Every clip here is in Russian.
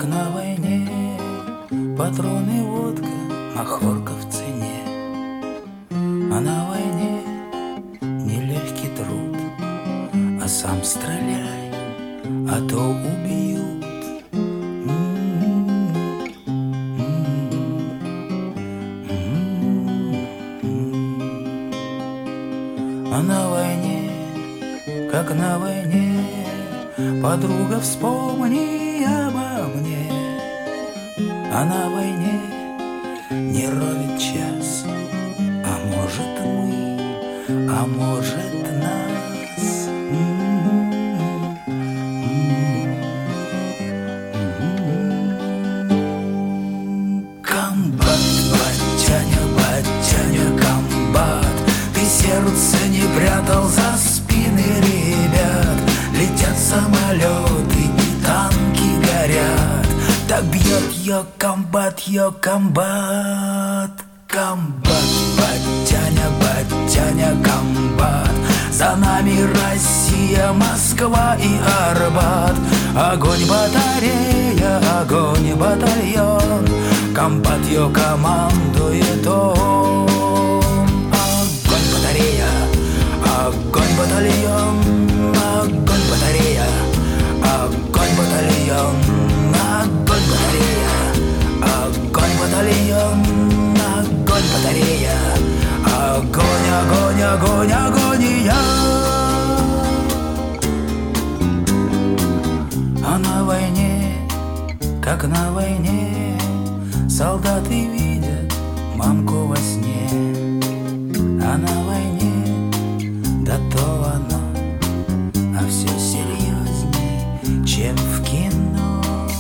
на войне, патроны, водка, махорка в цене. А на войне нелегкий труд, а сам стреляй, а то убьют. А на войне, как на войне, подруга, вспомни обо мне. А на войне не ровен час, а может мы, а может нас. Комбат, батяня, комбат, ты сердце не прятал за спины ребят. Летят самолеты и танки горят. Так бьет ее комбат, комбат, батяня, комбат. За нами Россия, Москва и Арбат. Огонь батарея, огонь батальон, комбат ее командует он. Огонь батарея, огонь батальон, огонь батарея, огонь батальон, огонь батарея, огонь батальон, огонь батарея, огонь, огонь, огонь, агония. А на войне, как на войне, солдаты видят мамку во сне. А на войне, да то оно, а все серьезней, чем в кино.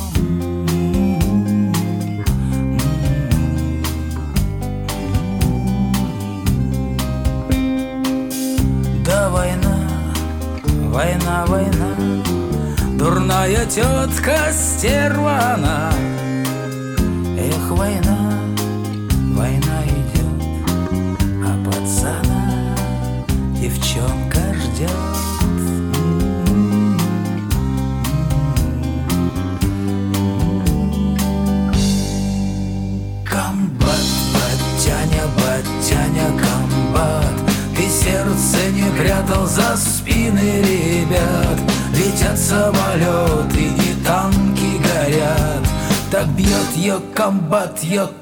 Да война, война, война, дурная тетка стерва она. Эх, война, война идет, а пацана девчонка ждет. Комбат, батяня, комбат, ты сердце не прятал за спины ребят. Летят самолеты и танки горят. Так бьет ее комбат,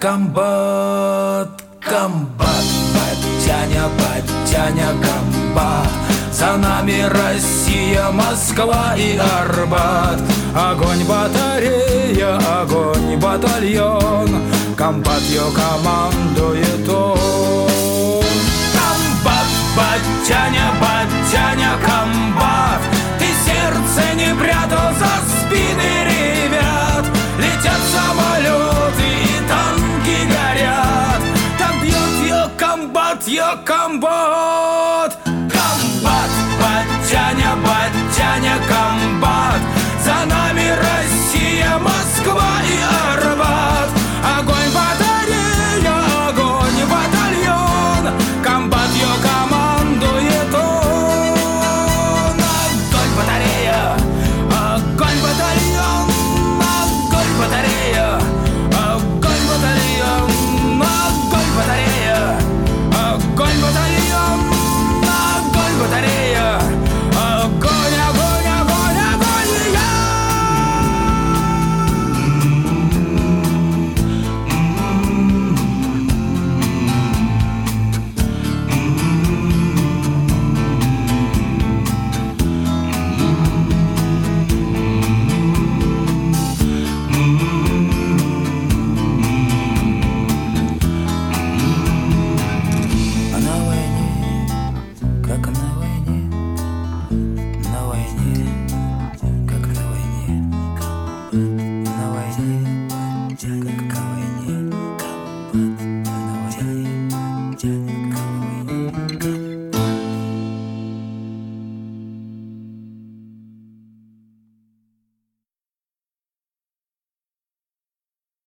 комбат, батяня, комбат. За нами Россия, Москва и Арбат. Огонь батарея, огонь батальон, комбат ее командует он. Комбат, батяня, комбат, ты сердце не прятал за спины ребят. Летят самолеты и танки горят. Так бьет ее комбат, комбат, батяня, комбат.